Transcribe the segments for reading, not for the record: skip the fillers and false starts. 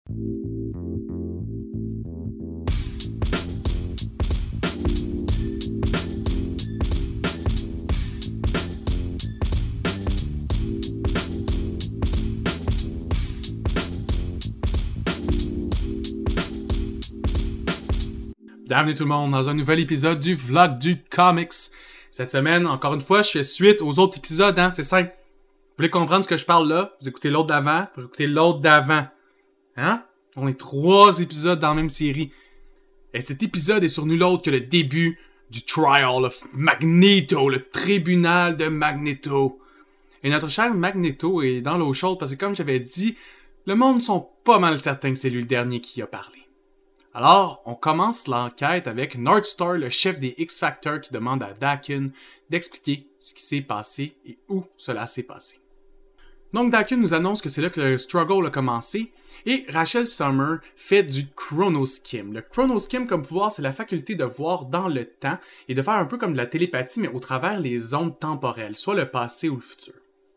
Bienvenue tout le monde dans un nouvel épisode du Vlog du Comics. Cette semaine, encore une fois, je fais suite aux autres épisodes, c'est simple. Vous voulez comprendre ce que je parle là? Vous écoutez l'autre d'avant, vous écoutez l'autre d'avant. On est 3 épisodes dans la même série. Et cet épisode est sur nul autre que le début du Trial of Magneto, le tribunal de Magneto. Et notre cher Magneto est dans l'eau chaude parce que comme j'avais dit, le monde sont pas mal certains que c'est lui le dernier qui a parlé. Alors, on commence l'enquête avec Northstar, le chef des X-Factor, qui demande à Daken d'expliquer ce qui s'est passé et où cela s'est passé. Donc Daken nous annonce que c'est là que le struggle a commencé, et Rachel Summer fait du Chronoskim. Le Chronoskim, comme pouvoir, c'est la faculté de voir dans le temps et de faire un peu comme de la télépathie, mais au travers les ondes temporelles, soit le passé ou le futur.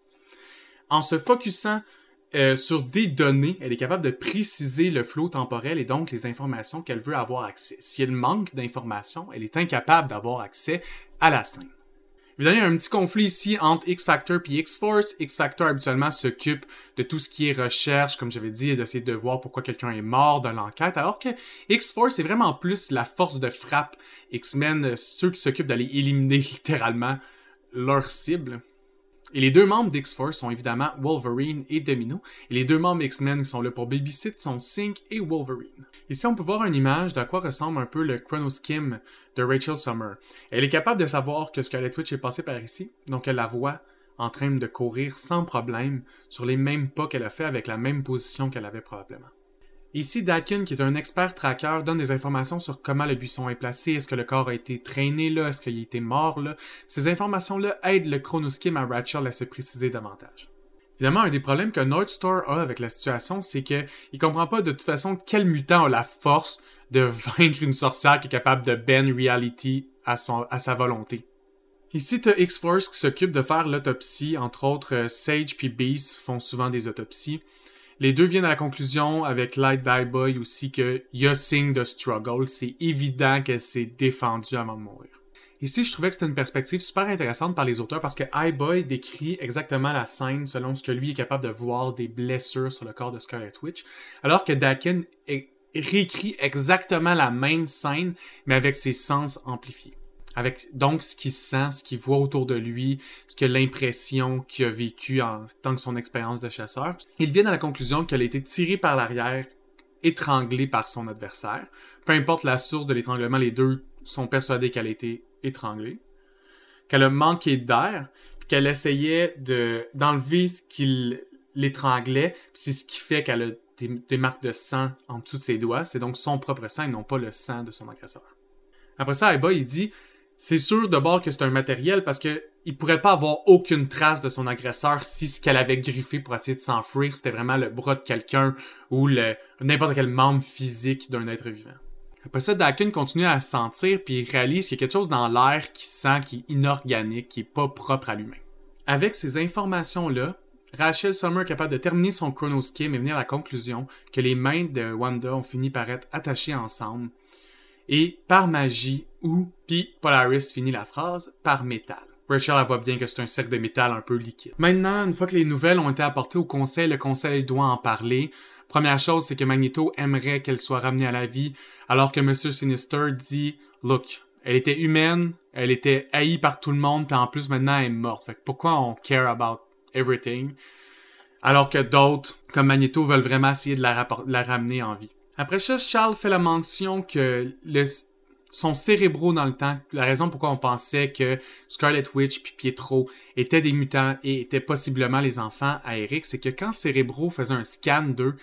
En se focusant sur des données, elle est capable de préciser le flot temporel et donc les informations qu'elle veut avoir accès. Si elle manque d'informations, elle est incapable d'avoir accès à la scène. Évidemment, il y a un petit conflit ici entre X-Factor et X-Force. X-Factor habituellement s'occupe de tout ce qui est recherche, comme j'avais dit, et d'essayer de voir pourquoi quelqu'un est mort dans l'enquête, alors que X-Force est vraiment plus la force de frappe. X-Men, ceux qui s'occupent d'aller éliminer littéralement leur cible. Et les deux membres d'X-Force sont évidemment Wolverine et Domino. Et les deux membres X-Men qui sont là pour babysit sont Synch et Wolverine. Ici, on peut voir une image d'à quoi ressemble un peu le Chronoskim de Rachel Summer. Elle est capable de savoir que Scarlet Witch est passée par ici, donc elle la voit en train de courir sans problème sur les mêmes pas qu'elle a fait avec la même position qu'elle avait probablement. Ici, Daken, qui est un expert tracker, donne des informations sur comment le buisson est placé, est-ce que le corps a été traîné là, est-ce qu'il a été mort là. Ces informations-là aident le Chronoskim à Rachel à se préciser davantage. Évidemment, un des problèmes que Northstar a avec la situation, c'est qu'il comprend pas de toute façon quel mutant a la force de vaincre une sorcière qui est capable de bend reality à sa volonté. Ici, t'as X-Force qui s'occupe de faire l'autopsie, entre autres Sage puis Beast font souvent des autopsies. Les deux viennent à la conclusion, avec Light d'Eye-Boy aussi, qu'il y a signe de struggle. C'est évident qu'elle s'est défendue avant de mourir. Ici, je trouvais que c'était une perspective super intéressante par les auteurs parce que Eye-Boy décrit exactement la scène selon ce que lui est capable de voir des blessures sur le corps de Scarlet Witch, alors que Daken réécrit exactement la même scène, mais avec ses sens amplifiés. Avec donc ce qu'il sent, ce qu'il voit autour de lui, ce que l'impression qu'il a vécu en tant que son expérience de chasseur. Ils viennent à la conclusion qu'elle a été tirée par l'arrière, étranglée par son adversaire. Peu importe la source de l'étranglement, les deux sont persuadés qu'elle a été étranglée. Qu'elle a manqué d'air, puis qu'elle essayait d'enlever ce qui l'étranglait, puis c'est ce qui fait qu'elle a des marques de sang en dessous de ses doigts. C'est donc son propre sang et non pas le sang de son agresseur. Après ça, Eye-Boy, il dit... C'est sûr de bord que c'est un matériel parce que il pourrait pas avoir aucune trace de son agresseur si ce qu'elle avait griffé pour essayer de s'enfuir, c'était vraiment le bras de quelqu'un ou n'importe quel membre physique d'un être vivant. Après ça, Daken continue à sentir puis il réalise qu'il y a quelque chose dans l'air qui sent, qui est inorganique, qui est pas propre à l'humain. Avec ces informations-là, Rachel Summer est capable de terminer son Chronoskim et venir à la conclusion que les mains de Wanda ont fini par être attachées ensemble. Et par magie, puis Polaris finit la phrase, par métal. Rachel, elle voit bien que c'est un cercle de métal un peu liquide. Maintenant, une fois que les nouvelles ont été apportées au conseil, le conseil doit en parler. Première chose, c'est que Magneto aimerait qu'elle soit ramenée à la vie, alors que Monsieur Sinister dit « Look, elle était humaine, elle était haïe par tout le monde, puis en plus maintenant elle est morte. Fait que pourquoi on care about everything? » Alors que d'autres, comme Magneto, veulent vraiment essayer de la ramener en vie. Après ça, Charles fait la mention que son cérébro dans le temps, la raison pourquoi on pensait que Scarlet Witch puis Pietro étaient des mutants et étaient possiblement les enfants à Eric, c'est que quand Cérébro faisait un scan d'eux,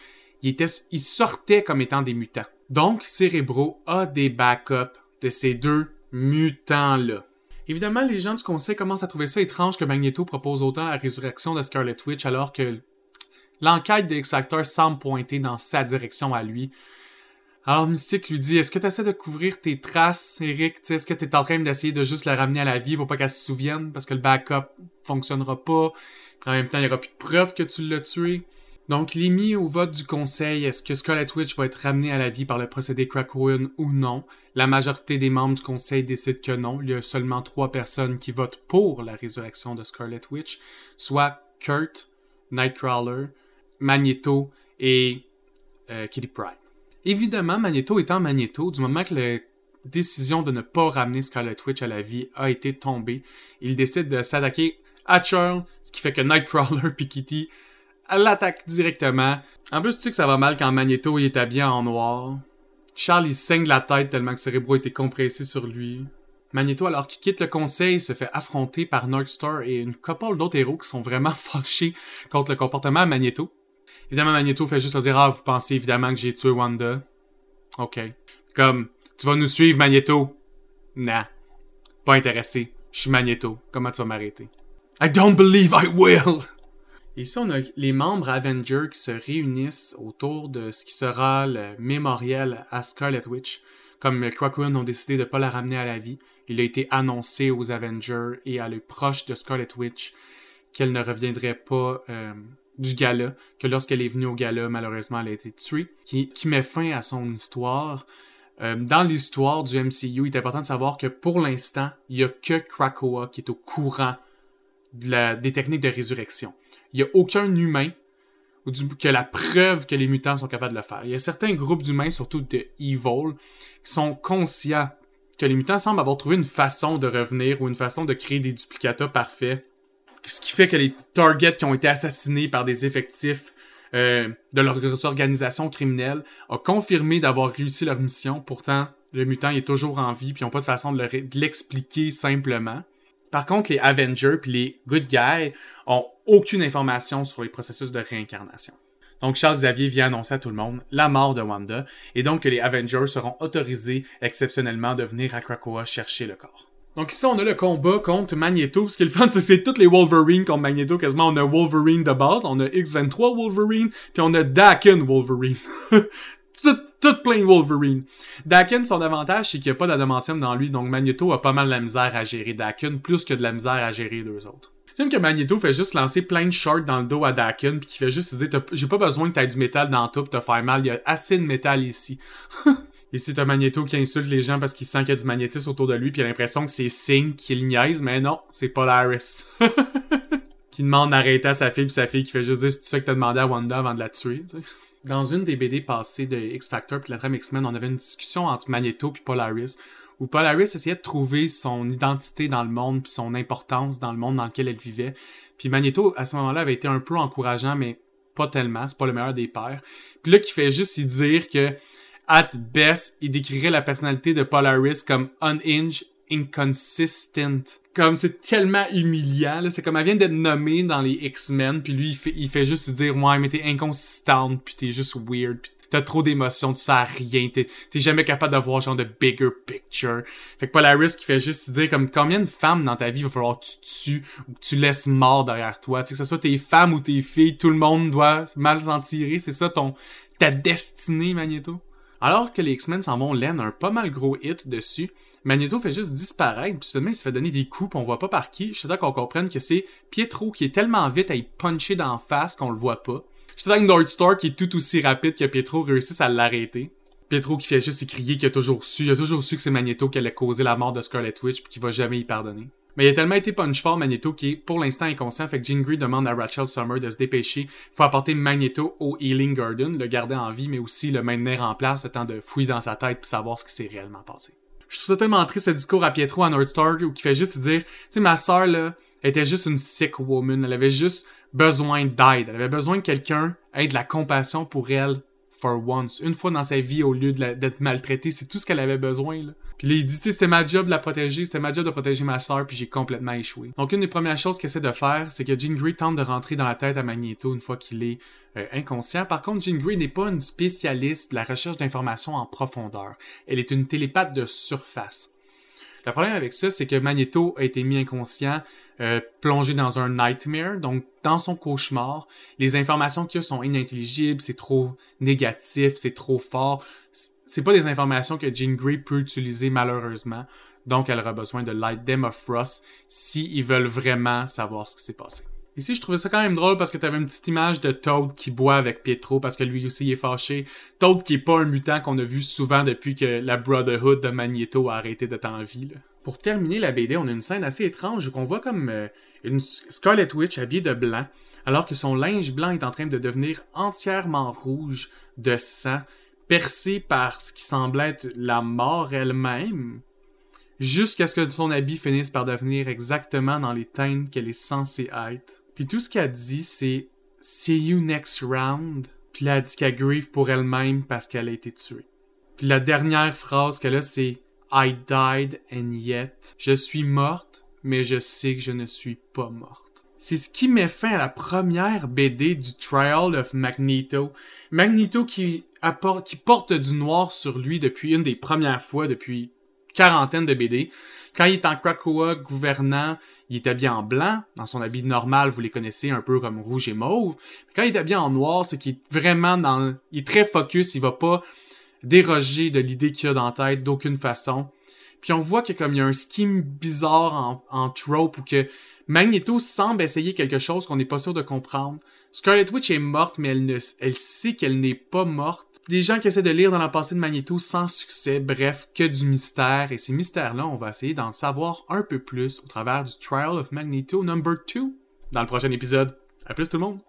ils sortaient comme étant des mutants. Donc, Cérébro a des backups de ces deux mutants-là. Évidemment, les gens du conseil commencent à trouver ça étrange que Magneto propose autant la résurrection de Scarlet Witch alors que l'enquête de X-Factor semble pointer dans sa direction à lui. Alors Mystique lui dit, est-ce que tu essaies de couvrir tes traces, Eric? Est-ce que tu es en train d'essayer de juste la ramener à la vie pour pas qu'elle se souvienne? Parce que le backup fonctionnera pas. En même temps, il n'y aura plus de preuves que tu l'as tué. Donc, il est mis au vote du conseil, est-ce que Scarlet Witch va être ramenée à la vie par le procédé Krakoan ou non? La majorité des membres du conseil décident que non. Il y a seulement 3 personnes qui votent pour la résurrection de Scarlet Witch, soit Kurt, Nightcrawler, Magneto et Kitty Pryde. Évidemment, Magneto étant Magneto, du moment que la décision de ne pas ramener Scarlet Witch à la vie a été tombée, il décide de s'attaquer à Charles, ce qui fait que Nightcrawler et Kitty l'attaquent directement. En plus, tu sais que ça va mal quand Magneto il est habillé en noir. Charles, il saigne de la tête tellement que Cerebro était compressé sur lui. Magneto, alors qu'il quitte le conseil, se fait affronter par Northstar et une couple d'autres héros qui sont vraiment fâchés contre le comportement de Magneto. Évidemment, Magneto fait juste leur dire « Ah, vous pensez évidemment que j'ai tué Wanda? » OK. Comme « Tu vas nous suivre, Magneto? » Nah. Pas intéressé. Je suis Magneto. Comment tu vas m'arrêter? « I don't believe I will! » Ici, on a les membres Avengers qui se réunissent autour de ce qui sera le mémorial à Scarlet Witch. Comme les Krakoan ont décidé de ne pas la ramener à la vie, il a été annoncé aux Avengers et à les proches de Scarlet Witch qu'elle ne reviendrait pas du gala, que lorsqu'elle est venue au gala, malheureusement, elle a été tuée, qui met fin à son histoire. Dans l'histoire du MCU, il est important de savoir que pour l'instant, il n'y a que Krakoa qui est au courant des techniques de résurrection. Il n'y a aucun humain qui a la preuve que les mutants sont capables de le faire. Il y a certains groupes d'humains, surtout de Evil, qui sont conscients que les mutants semblent avoir trouvé une façon de revenir ou une façon de créer des duplicata parfaits. Ce qui fait que les targets qui ont été assassinés par des effectifs de leurs organisations criminelles ont confirmé d'avoir réussi leur mission. Pourtant, le mutant est toujours en vie puis ils n'ont pas de façon de l'expliquer simplement. Par contre, les Avengers puis les Good Guys ont aucune information sur les processus de réincarnation. Donc, Charles Xavier vient annoncer à tout le monde la mort de Wanda et donc que les Avengers seront autorisés exceptionnellement de venir à Krakoa chercher le corps. Donc ici, on a le combat contre Magneto. Ce qui est le fun, c'est que c'est tous les Wolverine contre Magneto. Quasiment, on a Wolverine de base, on a X-23 Wolverine, puis on a Daken Wolverine. Tout plein de Wolverine. Daken, son avantage, c'est qu'il n'y a pas d'adamantium dans lui, donc Magneto a pas mal de la misère à gérer Daken, plus que de la misère à gérer les 2 autres. J'aime que Magneto fait juste lancer plein de shards dans le dos à Daken, puis qu'il fait juste dire « J'ai pas besoin que t'aies du métal dans tout pour te faire mal, il y a assez de métal ici. » Ici, t'as Magneto qui insulte les gens parce qu'il sent qu'il y a du magnétisme autour de lui, puis il a l'impression que c'est Synch qui le niaise, mais non, c'est Polaris. Qui demande d'arrêter à sa fille, puis sa fille qui fait juste dire « C'est ça que t'as demandé à Wanda avant de la tuer, tu sais. » Dans une des BD passées de X-Factor puis la trame X-Men, on avait une discussion entre Magneto puis Polaris, où Polaris essayait de trouver son identité dans le monde puis son importance dans le monde dans lequel elle vivait. Puis Magneto, à ce moment-là, avait été un peu encourageant, mais pas tellement, c'est pas le meilleur des pères. Puis là, qui fait juste y dire que, at best, il décrirait la personnalité de Polaris comme unhinged, inconsistent. Comme c'est tellement humiliant, là. C'est comme elle vient d'être nommée dans les X-Men, puis lui il fait juste dire ouais mais t'es inconsistante, puis t'es juste weird, puis t'as trop d'émotions, tu sais à rien, t'es jamais capable d'avoir genre de bigger picture. Fait que Polaris qui fait juste dire comme combien de femmes dans ta vie va falloir que tu tues ou que tu laisses mort derrière toi, tu sais que ce soit tes femmes ou tes filles, tout le monde doit mal s'en tirer, c'est ça ta destinée, Magneto. Alors que les X-Men s'en vont laine un pas mal gros hit dessus, Magneto fait juste disparaître, puis soudainement il se fait donner des coups, pis on voit pas par qui. Je suis d'accord qu'on comprenne que c'est Pietro qui est tellement vite à y puncher d'en face qu'on le voit pas. Je suis d'accord que Northstar qui est tout aussi rapide que Pietro réussisse à l'arrêter. Pietro qui fait juste crier qu'il a toujours su que c'est Magneto qui allait causer la mort de Scarlet Witch pis qu'il va jamais y pardonner. Mais il a tellement été punch fort Magneto qui est pour l'instant inconscient, fait que Jean Grey demande à Rachel Summer de se dépêcher. Faut apporter Magneto au Healing Garden, le garder en vie, mais aussi le maintenir en place, le temps de fouiller dans sa tête puis savoir ce qui s'est réellement passé. Je trouve ça tellement triste ce discours à Pietro à Northstar où qui fait juste dire, tu sais, ma sœur là, était juste une sick woman, elle avait juste besoin d'aide, elle avait besoin que quelqu'un ait de la compassion pour elle for once, une fois dans sa vie au lieu d'être maltraitée, c'est tout ce qu'elle avait besoin là. Puis là, il dit, c'était ma job de la protéger, c'était ma job de protéger ma sœur, puis j'ai complètement échoué. Donc une des premières choses qu'il essaie de faire, c'est que Jean Grey tente de rentrer dans la tête à Magneto une fois qu'il est inconscient. Par contre, Jean Grey n'est pas une spécialiste de la recherche d'informations en profondeur. Elle est une télépathe de surface. Le problème avec ça, c'est que Magneto a été mis inconscient, plongé dans un nightmare, donc dans son cauchemar. Les informations qu'il y a sont inintelligibles, c'est trop négatif, c'est trop fort. C'est pas des informations que Jean Grey peut utiliser malheureusement, donc elle aura besoin de l'aide d'Emma Frost s'ils veulent vraiment savoir ce qui s'est passé. Ici, je trouvais ça quand même drôle parce que t'avais une petite image de Toad qui boit avec Pietro parce que lui aussi il est fâché. Toad qui est pas un mutant qu'on a vu souvent depuis que la Brotherhood de Magneto a arrêté d'être en vie, là. Pour terminer la BD, on a une scène assez étrange où on voit comme une Scarlet Witch habillée de blanc, alors que son linge blanc est en train de devenir entièrement rouge de sang, percé par ce qui semble être la mort elle-même, jusqu'à ce que son habit finisse par devenir exactement dans les teintes qu'elle est censée être. Puis tout ce qu'elle dit, c'est « See you next round », puis là, elle dit qu'elle grieve pour elle-même parce qu'elle a été tuée. Puis la dernière phrase qu'elle a, c'est « I died and yet ». Je suis morte, mais je sais que je ne suis pas morte. C'est ce qui met fin à la première BD du Trial of Magneto. Magneto qui porte du noir sur lui depuis une des premières fois, depuis quarantaine de BD. Quand il est en Krakoa gouvernant, il est habillé en blanc. Dans son habit normal, vous les connaissez, un peu comme rouge et mauve. Quand il est habillé en noir, c'est qu'il est vraiment il est très focus, il va pas déroger de l'idée qu'il a dans la tête d'aucune façon. Puis on voit que comme il y a un scheme bizarre en trope où que Magneto semble essayer quelque chose qu'on n'est pas sûr de comprendre. Scarlet Witch est morte, mais elle sait qu'elle n'est pas morte. Des gens qui essaient de lire dans la passé de Magneto sans succès, bref, que du mystère. Et ces mystères-là, on va essayer d'en savoir un peu plus au travers du Trial of Magneto No. 2 dans le prochain épisode. À plus tout le monde!